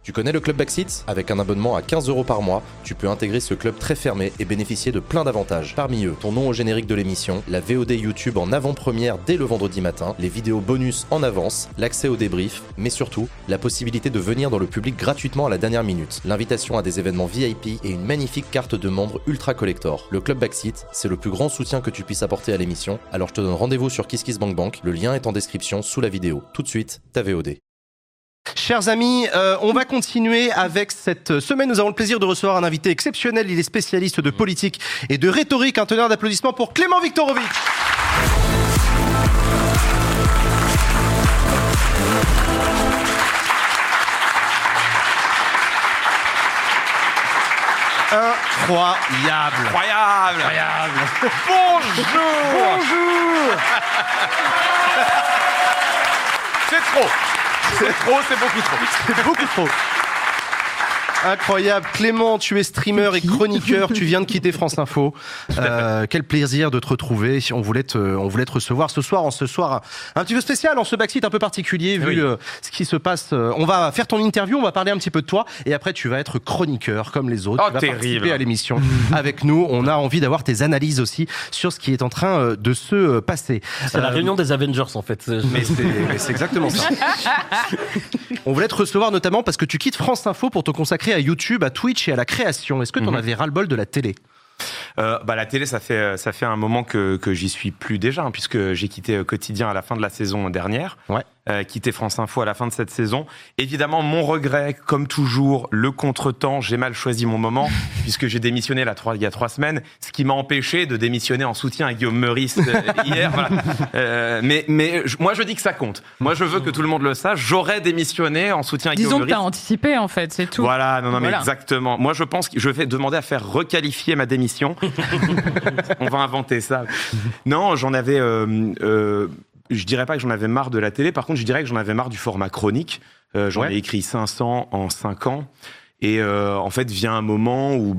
Tu connais le Club Backseat ? Avec un abonnement à 15 € par mois, tu peux intégrer ce club très fermé et bénéficier de plein d'avantages. Parmi eux, ton nom au générique de l'émission, la VOD YouTube en avant-première dès le vendredi matin, les vidéos bonus en avance, l'accès au débrief, mais surtout, la possibilité de venir dans le public gratuitement à la dernière minute, l'invitation à des événements VIP et une magnifique carte de membre ultra collector. Le Club Backseat, c'est le plus grand soutien que tu puisses apporter à l'émission, alors je te donne rendez-vous sur KissKissBankBank, le lien est en description sous la vidéo. Tout de suite, ta VOD. Chers amis, on va continuer avec cette semaine. Nous avons le plaisir de recevoir un invité exceptionnel. Il est spécialiste de politique et de rhétorique. Un tonnerre d'applaudissements pour Clément Viktorovitch. Incroyable. Bonjour. C'est beaucoup trop. Incroyable. Clément, tu es streamer et chroniqueur. Tu viens de quitter France Info. Quel plaisir de te retrouver. On voulait te recevoir ce soir, un petit peu spécial, en ce backseat un peu particulier, vu ce qui se passe. On va faire ton interview, on va parler un petit peu de toi, et après tu vas être chroniqueur comme les autres. Tu vas participer à l'émission avec nous. On a envie d'avoir tes analyses aussi sur ce qui est en train de se passer. C'est la réunion des Avengers en fait. Mais c'est exactement ça. On voulait te recevoir notamment parce que tu quittes France Info pour te consacrer à YouTube, à Twitch et à la création. Est-ce que tu en avais ras-le-bol de la télé ? La télé, ça fait un moment que j'y suis plus déjà, puisque j'ai quitté Quotidien à la fin de la saison dernière. Ouais. Quitté France Info à la fin de cette saison. Évidemment, mon regret, comme toujours, le contretemps, j'ai mal choisi mon moment, puisque j'ai démissionné il y a 3 semaines, ce qui m'a empêché de démissionner en soutien à Guillaume Meurice hier. Voilà. Mais moi, je dis que ça compte. Moi, je veux que tout le monde le sache. J'aurais démissionné en soutien à Guillaume Meurice. Disons que t'as anticipé, en fait, c'est tout. Voilà, mais exactement. Moi, je pense que je vais demander à faire requalifier ma démission. On va inventer ça. Non, j'en avais... je dirais pas que j'en avais marre de la télé, par contre je dirais que j'en avais marre du format chronique. J'en ai écrit 500 en 5 ans. Et en fait vient un moment où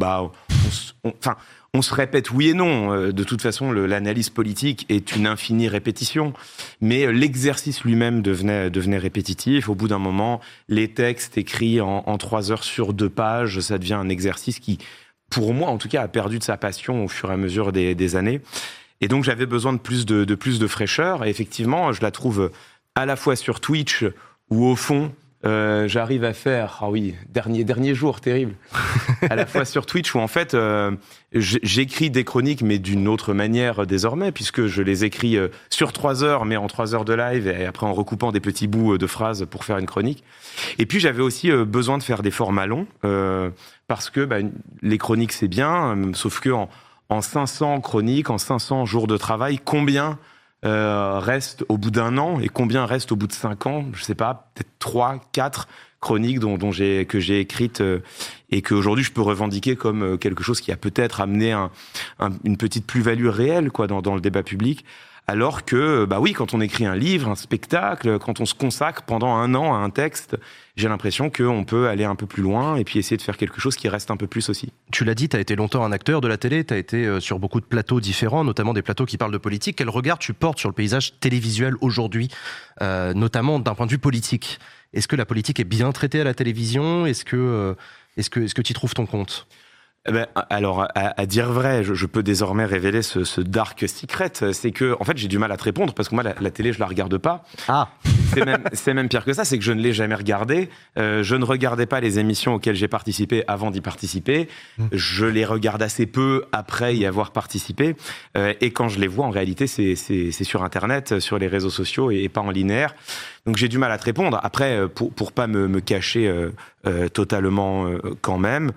on se répète oui et non. De toute façon, l'analyse politique est une infinie répétition. Mais l'exercice lui-même devenait répétitif. Au bout d'un moment, les textes écrits en 3 heures sur 2 pages, ça devient un exercice qui, pour moi en tout cas, a perdu de sa passion au fur et à mesure des années. Et donc j'avais besoin de plus de fraîcheur. Et effectivement, je la trouve à la fois sur Twitch, où au fond, j'arrive à faire... Ah oui, dernier jour, terrible. À la fois sur Twitch, où en fait, j'écris des chroniques, mais d'une autre manière désormais, puisque je les écris sur 3 heures, mais en 3 heures de live, et après en recoupant des petits bouts de phrases pour faire une chronique. Et puis j'avais aussi besoin de faire des formats longs, parce que les chroniques, c'est bien, sauf que en 500 chroniques, en 500 jours de travail, combien reste au bout d'1 an et combien reste au bout de 5 ans ? Je sais pas, peut-être 3, 4 chroniques que j'ai écrites et qu'aujourd'hui je peux revendiquer comme quelque chose qui a peut-être amené une petite plus-value réelle dans le débat public. Alors que, quand on écrit un livre, un spectacle, quand on se consacre pendant 1 an à un texte, j'ai l'impression qu'on peut aller un peu plus loin et puis essayer de faire quelque chose qui reste un peu plus aussi. Tu l'as dit, tu as été longtemps un acteur de la télé, tu as été sur beaucoup de plateaux différents, notamment des plateaux qui parlent de politique. Quel regard tu portes sur le paysage télévisuel aujourd'hui, notamment d'un point de vue politique ? Est-ce que la politique est bien traitée à la télévision ? Est-ce que tu y trouves ton compte ? Alors, à dire vrai, je peux désormais révéler ce dark secret, c'est que, en fait, j'ai du mal à te répondre, parce que moi, la télé, je la regarde pas. Ah. C'est même pire que ça, c'est que je ne l'ai jamais regardée. Je ne regardais pas les émissions auxquelles j'ai participé avant d'y participer. Je les regarde assez peu après y avoir participé. Et quand je les vois, en réalité, c'est sur Internet, sur les réseaux sociaux et pas en linéaire. Donc j'ai du mal à te répondre. Après, pour pas me cacher totalement quand même...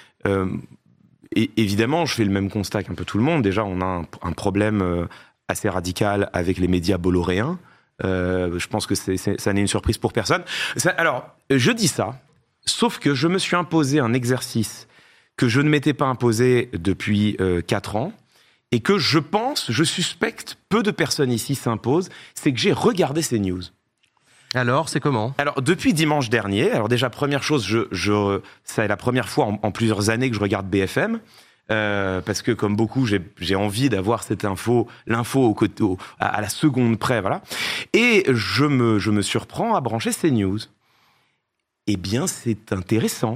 Et évidemment, je fais le même constat qu'un peu tout le monde. Déjà, on a un problème assez radical avec les médias bolloréens. Je pense que ça n'est une surprise pour personne. Alors, je dis ça, sauf que je me suis imposé un exercice que je ne m'étais pas imposé depuis 4 ans, et que je suspecte, peu de personnes ici s'imposent, c'est que j'ai regardé ces news. Alors, c'est comment ? Alors, depuis dimanche dernier, alors déjà, première chose, c'est la première fois en plusieurs années que je regarde BFM, parce que comme beaucoup, j'ai envie d'avoir cette l'info à la seconde près, voilà. Et je me surprends à brancher CNews. Eh bien, c'est intéressant.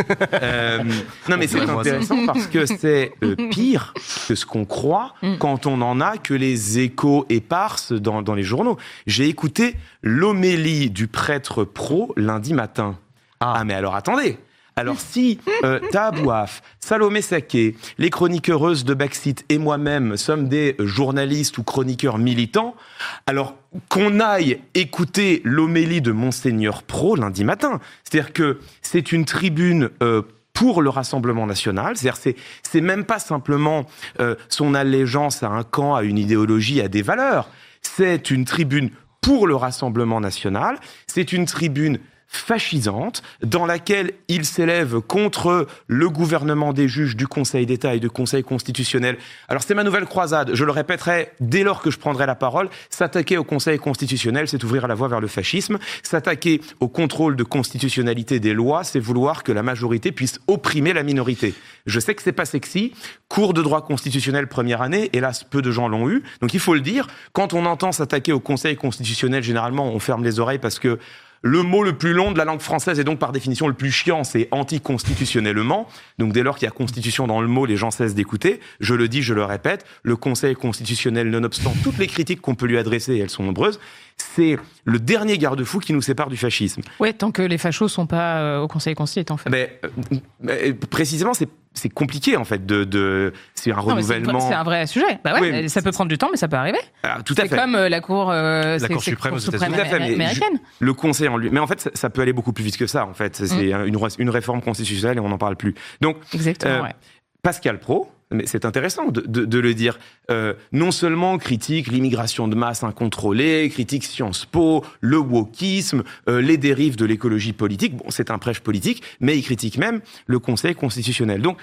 Non, mais c'est intéressant parce que c'est pire que ce qu'on croit quand on en a que les échos éparses dans les journaux. J'ai écouté l'homélie du prêtre pro lundi matin. Ah mais alors attendez. Alors si Tabouaf, Salomé Saké, les chroniqueuses de Backseat et moi-même sommes des journalistes ou chroniqueurs militants, alors qu'on aille écouter l'homélie de Monseigneur Pro lundi matin. C'est-à-dire que c'est une tribune pour le Rassemblement national, c'est-à-dire c'est même pas simplement son allégeance à un camp, à une idéologie, à des valeurs. C'est une tribune pour le Rassemblement national, c'est une tribune fascisante, dans laquelle il s'élève contre le gouvernement des juges du Conseil d'État et du Conseil constitutionnel. Alors c'est ma nouvelle croisade, je le répéterai dès lors que je prendrai la parole, s'attaquer au Conseil constitutionnel, c'est ouvrir la voie vers le fascisme, s'attaquer au contrôle de constitutionnalité des lois, c'est vouloir que la majorité puisse opprimer la minorité. Je sais que c'est pas sexy, cours de droit constitutionnel première année, hélas peu de gens l'ont eu, donc il faut le dire, quand on entend s'attaquer au Conseil constitutionnel, généralement on ferme les oreilles parce que le mot le plus long de la langue française et donc par définition le plus chiant, c'est anticonstitutionnellement. Donc dès lors qu'il y a constitution dans le mot, les gens cessent d'écouter. Je le dis, je le répète, le Conseil constitutionnel, nonobstant toutes les critiques qu'on peut lui adresser, et elles sont nombreuses, c'est le dernier garde-fou qui nous sépare du fascisme. Ouais, tant que les fachos sont pas au Conseil constitutionnel, en fait. Mais précisément, c'est compliqué en fait c'est un renouvellement. C'est un vrai sujet. Bah ouais, oui, ça peut prendre du temps, mais ça peut arriver. Alors, tout à fait. C'est comme la Cour suprême aux États-Unis. Américaine. Le Conseil en lui. Mais en fait, ça peut aller beaucoup plus vite que ça. En fait, c'est une réforme constitutionnelle et on n'en parle plus. Donc, exactement. Ouais. Pascal Praud. Mais c'est intéressant de le dire. Non seulement critique l'immigration de masse incontrôlée, critique Sciences Po, le wokisme, les dérives de l'écologie politique. Bon, c'est un prêche politique, mais il critique même le Conseil constitutionnel. Donc,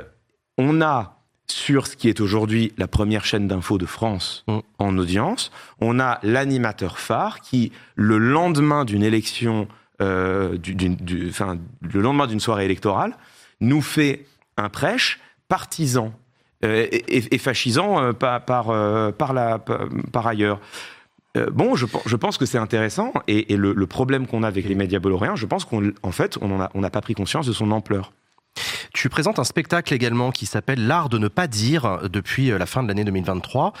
on a sur ce qui est aujourd'hui la première chaîne d'infos de France en audience, on a l'animateur phare qui, le lendemain d'une élection, le lendemain d'une soirée électorale, nous fait un prêche partisan et fascisant par ailleurs. Bon, je pense que c'est intéressant et le problème qu'on a avec les médias bolloréens, je pense qu'on n'a pas pris conscience de son ampleur. Tu présentes un spectacle également qui s'appelle L'art de ne pas dire depuis la fin de l'année 2023.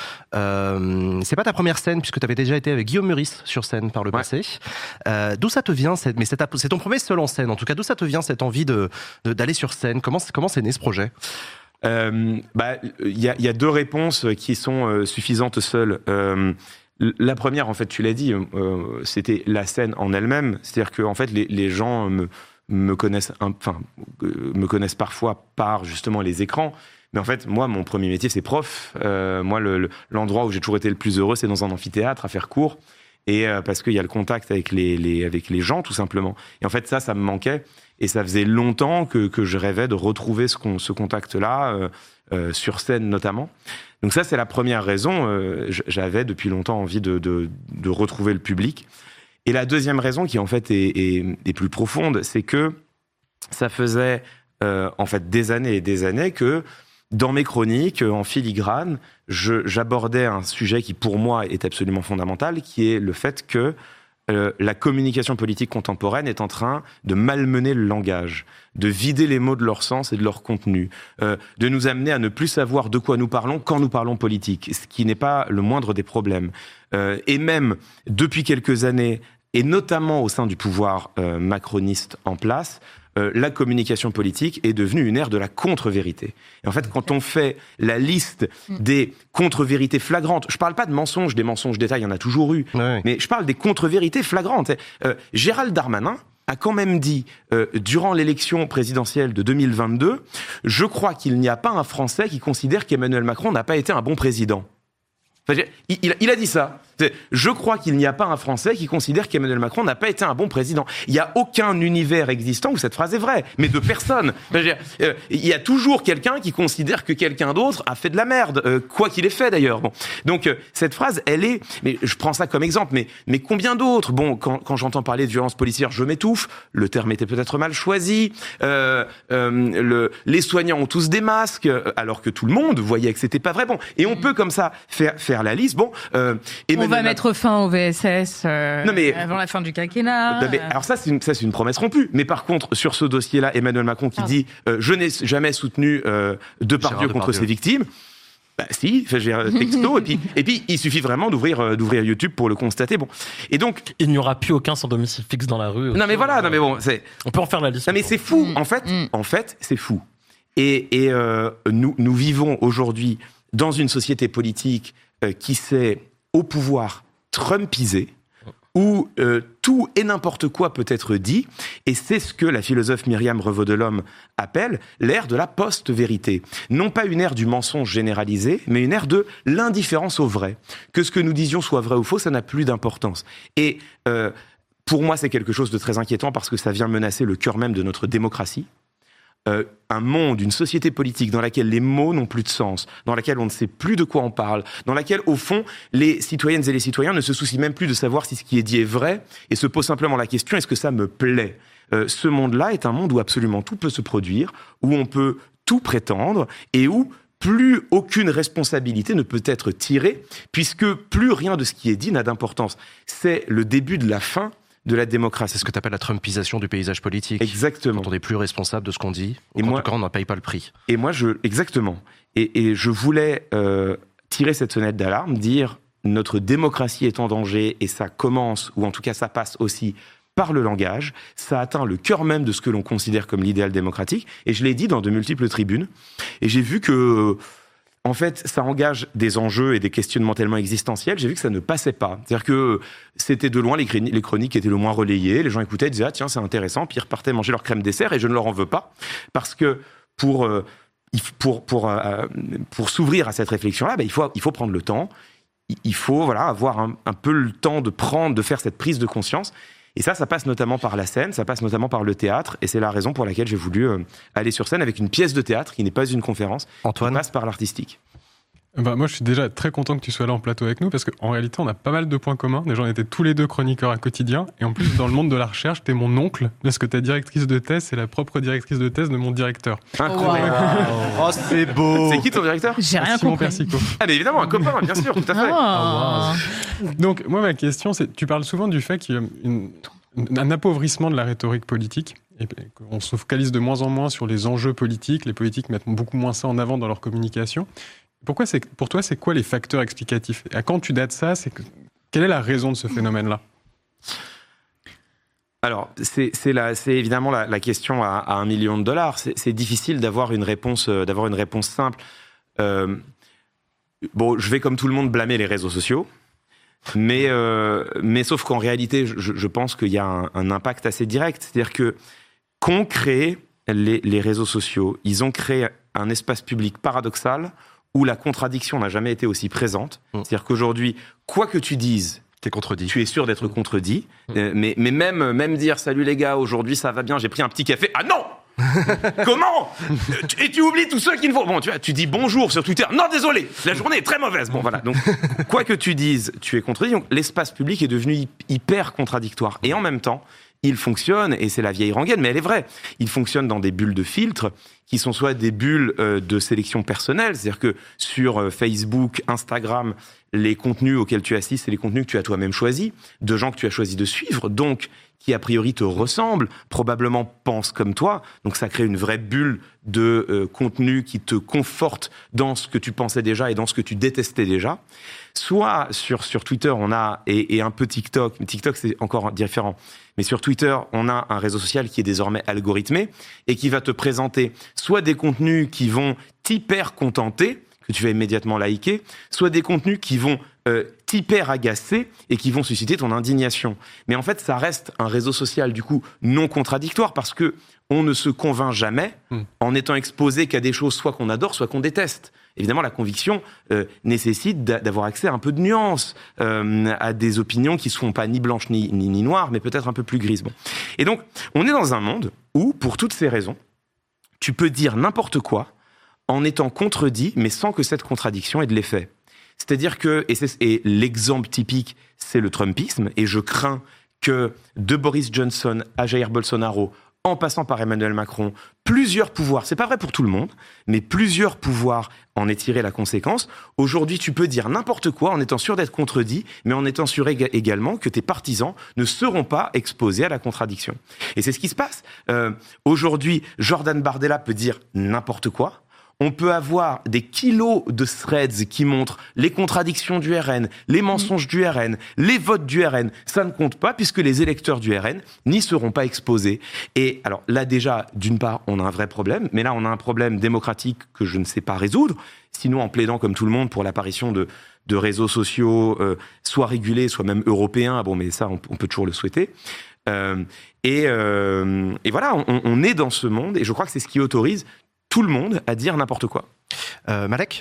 C'est pas ta première scène puisque tu avais déjà été avec Guillaume Meurice sur scène par le passé. D'où ça te vient c'est ton premier seul en scène en tout cas. D'où ça te vient cette envie d'aller sur scène? Comment c'est né ce projet? Il y a deux réponses qui sont suffisantes seules. La première, en fait, tu l'as dit, c'était la scène en elle-même. C'est-à-dire que en fait, les gens me connaissent parfois par justement les écrans. Mais en fait, moi, mon premier métier, c'est prof. Moi, l'endroit où j'ai toujours été le plus heureux, c'est dans un amphithéâtre, à faire cours. Et parce qu'il y a le contact avec les gens, tout simplement. Et en fait, ça me manquait. Et ça faisait longtemps que je rêvais de retrouver ce contact-là, sur scène notamment. Donc ça, c'est la première raison. J'avais depuis longtemps envie de retrouver le public. Et la deuxième raison, qui en fait est plus profonde, c'est que ça faisait en fait des années et des années que dans mes chroniques, en filigrane, j'abordais un sujet qui pour moi est absolument fondamental, qui est le fait que la communication politique contemporaine est en train de malmener le langage, de vider les mots de leur sens et de leur contenu, de nous amener à ne plus savoir de quoi nous parlons quand nous parlons politique, ce qui n'est pas le moindre des problèmes. Et même depuis quelques années, et notamment au sein du pouvoir macroniste en place, la communication politique est devenue une ère de la contre-vérité. Et en fait, quand on fait la liste des contre-vérités flagrantes, je parle pas de mensonges, des mensonges d'État, il y en a toujours eu, mais je parle des contre-vérités flagrantes. Gérald Darmanin a quand même dit, durant l'élection présidentielle de 2022, « Je crois qu'il n'y a pas un Français qui considère qu'Emmanuel Macron n'a pas été un bon président ». Enfin, il a dit ça. Je crois qu'il n'y a pas un Français qui considère qu'Emmanuel Macron n'a pas été un bon président. Il n'y a aucun univers existant où cette phrase est vraie, mais de personne. Il y a toujours quelqu'un qui considère que quelqu'un d'autre a fait de la merde, quoi qu'il ait fait d'ailleurs. Bon. Donc cette phrase, elle est... Mais je prends ça comme exemple, mais combien d'autres? Bon, quand j'entends parler de violence policière, je m'étouffe. Le terme était peut-être mal choisi. Les soignants ont tous des masques, alors que tout le monde voyait que c'était pas vrai. Bon, et on peut comme ça faire la liste. Bon, Emmanuel va mettre fin au VSS avant la fin du quinquennat. Alors ça, c'est une promesse rompue. Mais par contre, sur ce dossier-là, Emmanuel Macron qui dit je n'ai jamais soutenu Depardieu contre ses victimes. Bah si, j'ai un texto et puis il suffit vraiment d'ouvrir YouTube pour le constater. Bon, et donc il n'y aura plus aucun sans domicile fixe dans la rue. Non mais voilà, on peut en faire la liste. Non mais c'est fou. En fait, c'est fou. Et nous vivons aujourd'hui dans une société politique qui s'est au pouvoir trumpisée, où tout et n'importe quoi peut être dit, et c'est ce que la philosophe Myriam Revaud-Delhomme appelle l'ère de la post-vérité. Non pas une ère du mensonge généralisé, mais une ère de l'indifférence au vrai. Que ce que nous disions soit vrai ou faux, ça n'a plus d'importance. Et pour moi, c'est quelque chose de très inquiétant parce que ça vient menacer le cœur même de notre démocratie. Un monde, une société politique dans laquelle les mots n'ont plus de sens, dans laquelle on ne sait plus de quoi on parle, dans laquelle, au fond, les citoyennes et les citoyens ne se soucient même plus de savoir si ce qui est dit est vrai et se posent simplement la question, est-ce que ça me plaît ? Ce monde-là est un monde où absolument tout peut se produire, où on peut tout prétendre et où plus aucune responsabilité ne peut être tirée, puisque plus rien de ce qui est dit n'a d'importance. C'est le début de la fin de la démocratie. C'est ce que tu appelles la trumpisation du paysage politique. Exactement. Quand on n'est plus responsable de ce qu'on dit, ou en tout cas on n'en paye pas le prix. Et moi, exactement. Et je voulais tirer cette sonnette d'alarme, dire notre démocratie est en danger et ça commence, ou en tout cas ça passe aussi par le langage, ça atteint le cœur même de ce que l'on considère comme l'idéal démocratique, et je l'ai dit dans de multiples tribunes, et j'ai vu que en fait, ça engage des enjeux et des questionnements tellement existentiels, j'ai vu que ça ne passait pas. C'est-à-dire que c'était de loin les chroniques étaient le moins relayées, les gens écoutaient, disaient « Ah tiens, c'est intéressant », puis ils repartaient manger leur crème dessert, et je ne leur en veux pas, parce que pour s'ouvrir à cette réflexion-là, il faut prendre le temps, il faut avoir un peu le temps de faire cette prise de conscience. Et ça passe notamment par la scène, ça passe notamment par le théâtre, et c'est la raison pour laquelle j'ai voulu aller sur scène avec une pièce de théâtre qui n'est pas une conférence, Antoine, qui passe par l'artistique. Moi, je suis déjà très content que tu sois là en plateau avec nous, parce qu'en réalité, on a pas mal de points communs. Déjà, on était tous les deux chroniqueurs à quotidien, et en plus, dans le monde de la recherche, t'es mon oncle, parce que ta directrice de thèse, c'est la propre directrice de thèse de mon directeur. Incroyable. Oh, c'est beau. C'est qui ton directeur ? J'ai rien Simon compris. Persico. Ah mais évidemment, un copain, bien sûr, tout à fait. Donc, moi, ma question, c'est, tu parles souvent du fait qu'il y a un appauvrissement de la rhétorique politique, et qu'on se focalise de moins en moins sur les enjeux politiques, les politiques mettent beaucoup moins ça en avant dans leur communication. Pour toi, c'est quoi les facteurs explicatifs ? Et à quand tu dates ça ? Quelle est la raison de ce phénomène-là ? Alors, c'est évidemment la question à $1 million. C'est difficile d'avoir une réponse simple. Je vais comme tout le monde blâmer les réseaux sociaux. Mais sauf qu'en réalité, je pense qu'il y a un impact assez direct. C'est-à-dire que qu'ont créé les réseaux sociaux, ils ont créé un espace public paradoxal où la contradiction n'a jamais été aussi présente. C'est-à-dire qu'aujourd'hui, quoi que tu dises, t'es contredit. Tu es sûr d'être contredit. Mais même dire « Salut les gars, aujourd'hui ça va bien, j'ai pris un petit café. » Ah non ! Comment ? Et tu oublies tous ceux qui ne vont... Bon, tu dis bonjour sur Twitter. Non, désolé, la journée est très mauvaise. Bon, voilà. Donc, quoi que tu dises, tu es contredit. Donc, l'espace public est devenu hyper contradictoire. Et en même temps, il fonctionne, et c'est la vieille rengaine, mais elle est vraie. Il fonctionne dans des bulles de filtres qui sont soit des bulles de sélection personnelle, c'est-à-dire que sur Facebook, Instagram, les contenus auxquels tu assistes, c'est les contenus que tu as toi-même choisis, de gens que tu as choisi de suivre, donc qui a priori te ressemblent, probablement pensent comme toi, donc ça crée une vraie bulle de contenu qui te conforte dans ce que tu pensais déjà et dans ce que tu détestais déjà. Soit sur Twitter, on a, et un peu TikTok, mais TikTok c'est encore différent, mais sur Twitter, on a un réseau social qui est désormais algorithmé et qui va te présenter soit des contenus qui vont t'hyper contenter, que tu vas immédiatement liker, soit des contenus qui vont t'hyper agacer et qui vont susciter ton indignation. Mais en fait, ça reste un réseau social, du coup, non contradictoire parce que on ne se convainc jamais en étant exposé qu'à des choses soit qu'on adore, soit qu'on déteste. Évidemment, la conviction nécessite d'avoir accès à un peu de nuance, à des opinions qui ne seront pas ni blanches ni noires, mais peut-être un peu plus grises. Bon. Et donc, on est dans un monde où, pour toutes ces raisons, tu peux dire n'importe quoi en étant contredit, mais sans que cette contradiction ait de l'effet. C'est-à-dire que, et l'exemple typique, c'est le Trumpisme, et je crains que de Boris Johnson à Jair Bolsonaro, en passant par Emmanuel Macron, plusieurs pouvoirs, c'est pas vrai pour tout le monde, mais plusieurs pouvoirs en est tiré la conséquence. Aujourd'hui, tu peux dire n'importe quoi en étant sûr d'être contredit, mais en étant sûr également que tes partisans ne seront pas exposés à la contradiction. Et c'est ce qui se passe. Aujourd'hui, Jordan Bardella peut dire n'importe quoi. On peut avoir des kilos de threads qui montrent les contradictions du RN, les mensonges du RN, les votes du RN. Ça ne compte pas puisque les électeurs du RN n'y seront pas exposés. Et alors là déjà, d'une part, on a un vrai problème, mais là on a un problème démocratique que je ne sais pas résoudre. Sinon, en plaidant comme tout le monde pour l'apparition de réseaux sociaux, soit régulés, soit même européens, bon mais ça on peut toujours le souhaiter. Et voilà, on est dans ce monde et je crois que c'est ce qui autorise tout le monde à dire n'importe quoi. Malek ?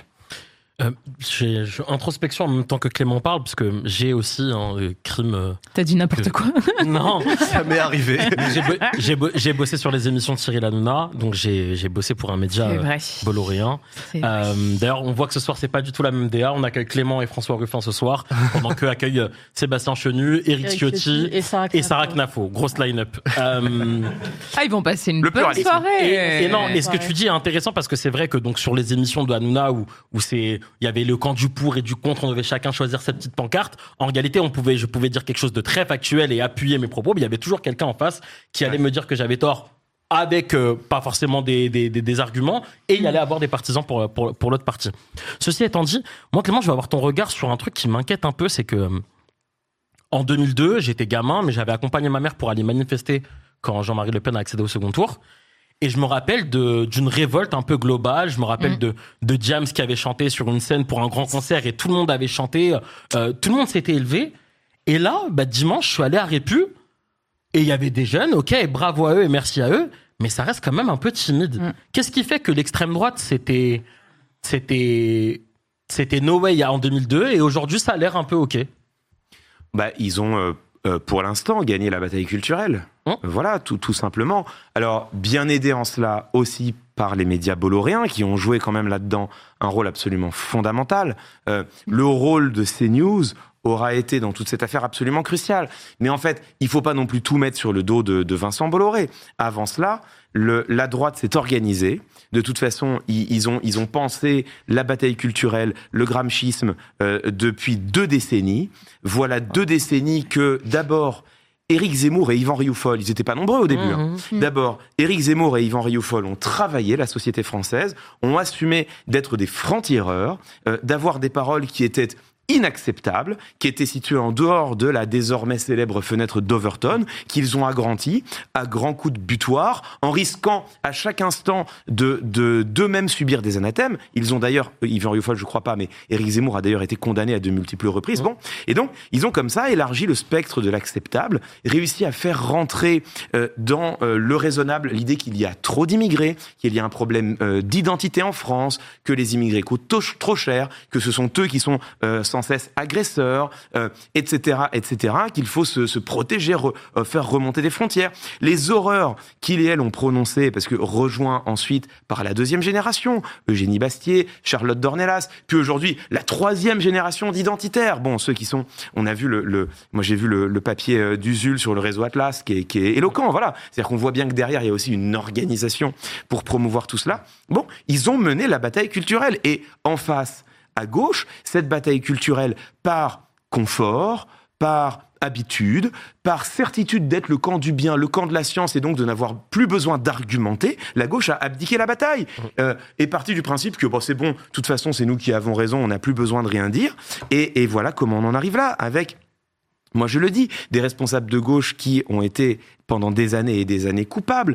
J'ai introspection en même temps que Clément parle, parce que j'ai aussi un crime... T'as dit n'importe quoi. Non. Ça m'est arrivé. J'ai bossé sur les émissions de Cyril Hanouna, donc j'ai bossé pour un média bolloréen. D'ailleurs, on voit que ce soir, c'est pas du tout la même DA. On accueille Clément et François Ruffin ce soir, pendant qu'eux accueillent Sébastien Chenu, Éric Ciotti et Sarah Knafo. Grosse line-up. Ils vont passer une bonne soirée. Et ce que tu dis est intéressant, parce que c'est vrai que donc sur les émissions de Hanouna, où il y avait le camp du pour et du contre, on devait chacun choisir sa petite pancarte. En réalité, je pouvais dire quelque chose de très factuel et appuyer mes propos, mais il y avait toujours quelqu'un en face qui allait me dire que j'avais tort avec pas forcément des arguments, et il y allait avoir des partisans pour l'autre partie. Ceci étant dit, moi Clément, je vais avoir ton regard sur un truc qui m'inquiète un peu, c'est que en 2002, j'étais gamin, mais j'avais accompagné ma mère pour aller manifester quand Jean-Marie Le Pen a accédé au second tour. Et je me rappelle d'une révolte un peu globale. Je me rappelle de Diams qui avait chanté sur une scène pour un grand concert et tout le monde avait chanté. Tout le monde s'était élevé. Et là, dimanche, je suis allé à Répu et il y avait des jeunes. Ok, bravo à eux et merci à eux. Mais ça reste quand même un peu timide. Qu'est-ce qui fait que l'extrême droite, c'était no way en 2002 et aujourd'hui, ça a l'air un peu ok? Ils ont... pour l'instant, gagner la bataille culturelle. Voilà, tout simplement. Alors, bien aidé en cela aussi par les médias bolloréens qui ont joué quand même là-dedans un rôle absolument fondamental. Le rôle de CNews aura été dans toute cette affaire absolument crucial. Mais en fait, il faut pas non plus tout mettre sur le dos de Vincent Bolloré. Avant cela, la droite s'est organisée. De toute façon, ils ont pensé la bataille culturelle, le gramscisme depuis 2 décennies. Voilà 2 décennies que, d'abord, Éric Zemmour et Yvan Rioufol, ils n'étaient pas nombreux au début. D'abord, Éric Zemmour et Yvan Rioufol ont travaillé la société française, ont assumé d'être des francs-tireurs, d'avoir des paroles qui étaient inacceptable, qui était situé en dehors de la désormais célèbre fenêtre d'Overton, qu'ils ont agrandi à grands coups de butoir, en risquant à chaque instant d'eux-mêmes subir des anathèmes. Ils ont d'ailleurs, Yvan Rioufol je crois pas, mais Éric Zemmour a d'ailleurs été condamné à de multiples reprises. Bon, et donc ils ont comme ça élargi le spectre de l'acceptable, réussi à faire rentrer dans le raisonnable l'idée qu'il y a trop d'immigrés, qu'il y a un problème d'identité en France, que les immigrés coûtent trop cher, que ce sont eux qui sont sans cesse agresseurs, etc., qu'il faut se protéger, faire remonter des frontières. Les horreurs qu'ils et elles ont prononcées, parce que rejoints ensuite par la deuxième génération, Eugénie Bastier, Charlotte Dornelas, puis aujourd'hui la troisième génération d'identitaires. Bon, ceux qui sont, on a vu moi j'ai vu le papier d'Usul sur le réseau Atlas qui est éloquent, voilà. C'est-à-dire qu'on voit bien que derrière il y a aussi une organisation pour promouvoir tout cela. Bon, ils ont mené la bataille culturelle et en face, à gauche, cette bataille culturelle par confort, par habitude, par certitude d'être le camp du bien, le camp de la science et donc de n'avoir plus besoin d'argumenter, la gauche a abdiqué la bataille. Est partie du principe que c'est bon, de toute façon c'est nous qui avons raison, on n'a plus besoin de rien dire. Et voilà comment on en arrive là, avec, moi je le dis, des responsables de gauche qui ont été pendant des années et des années coupables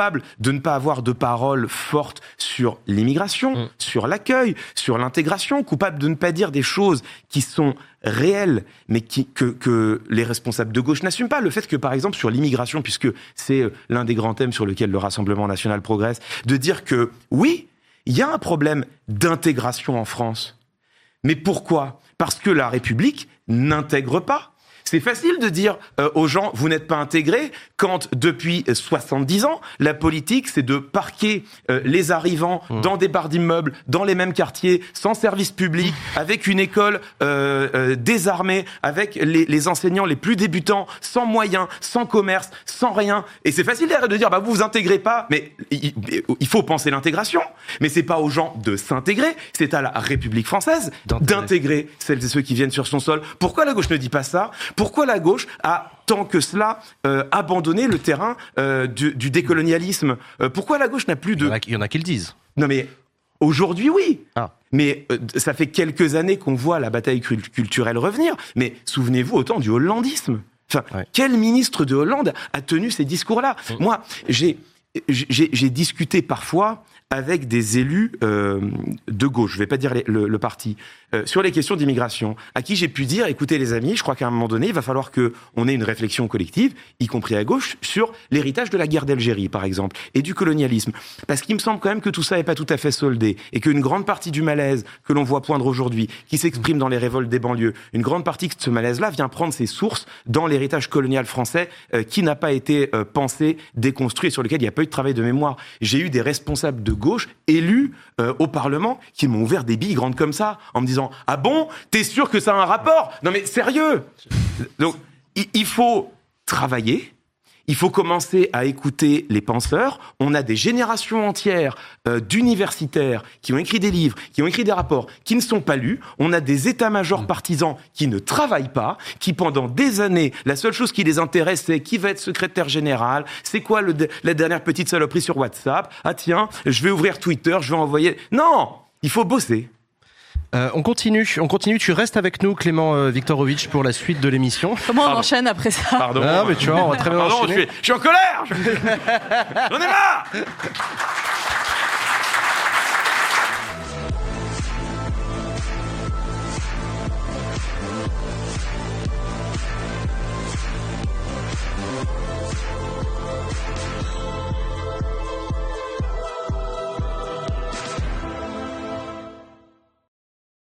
de ne pas avoir de parole forte sur l'immigration, sur l'accueil, sur l'intégration, coupables de ne pas dire des choses qui sont réelles, mais que les responsables de gauche n'assument pas. Le fait que, par exemple, sur l'immigration, puisque c'est l'un des grands thèmes sur lequel le Rassemblement national progresse, de dire que, oui, il y a un problème d'intégration en France. Mais pourquoi ? Parce que la République n'intègre pas. C'est facile de dire aux gens, vous n'êtes pas intégrés, quand depuis 70 ans, la politique, c'est de parquer les arrivants dans des barres d'immeubles, dans les mêmes quartiers, sans service public, avec une école désarmée, avec les enseignants les plus débutants, sans moyens, sans commerce, sans rien. Et c'est facile derrière de dire, vous vous intégrez pas, mais il faut penser l'intégration. Mais c'est pas aux gens de s'intégrer, c'est à la République française d'intégrer celles et ceux qui viennent sur son sol. Pourquoi la gauche ne dit pas ça ? Pourquoi la gauche a tant que cela abandonné le terrain du décolonialisme ? Pourquoi la gauche n'a plus de... Il y en a qui le disent. Non mais aujourd'hui oui. Mais ça fait quelques années qu'on voit la bataille culturelle revenir. Mais souvenez-vous autant du hollandisme. Quel ministre de Hollande a tenu ces discours-là ? Moi, j'ai discuté parfois avec des élus de gauche, je ne vais pas dire le parti, sur les questions d'immigration, à qui j'ai pu dire, écoutez les amis, je crois qu'à un moment donné, il va falloir qu'on ait une réflexion collective, y compris à gauche, sur l'héritage de la guerre d'Algérie, par exemple, et du colonialisme. Parce qu'il me semble quand même que tout ça n'est pas tout à fait soldé, et qu'une grande partie du malaise que l'on voit poindre aujourd'hui, qui s'exprime dans les révoltes des banlieues, une grande partie de ce malaise-là vient prendre ses sources dans l'héritage colonial français, qui n'a pas été pensé, déconstruit, et sur lequel il n'y a pas eu de travail de mémoire. J'ai eu des responsables de gauche élus au Parlement qui m'ont ouvert des billes grandes comme ça en me disant « Ah bon ? T'es sûr que ça a un rapport ? Non mais sérieux !» Donc il faut travailler. Il faut commencer à écouter les penseurs. On a des générations entières d'universitaires qui ont écrit des livres, qui ont écrit des rapports, qui ne sont pas lus. On a des états-majors partisans qui ne travaillent pas, qui pendant des années, la seule chose qui les intéresse, c'est qui va être secrétaire général, c'est quoi la dernière petite saloperie sur WhatsApp. Ah tiens, je vais ouvrir Twitter, je vais envoyer... Non, il faut bosser. On continue. Tu restes avec nous, Clément Viktorovitch, pour la suite de l'émission. Comment on enchaîne après ça ? Pardon. Mais tu vois, on va très bien enchaîner. Je suis en colère. J'en ai marre.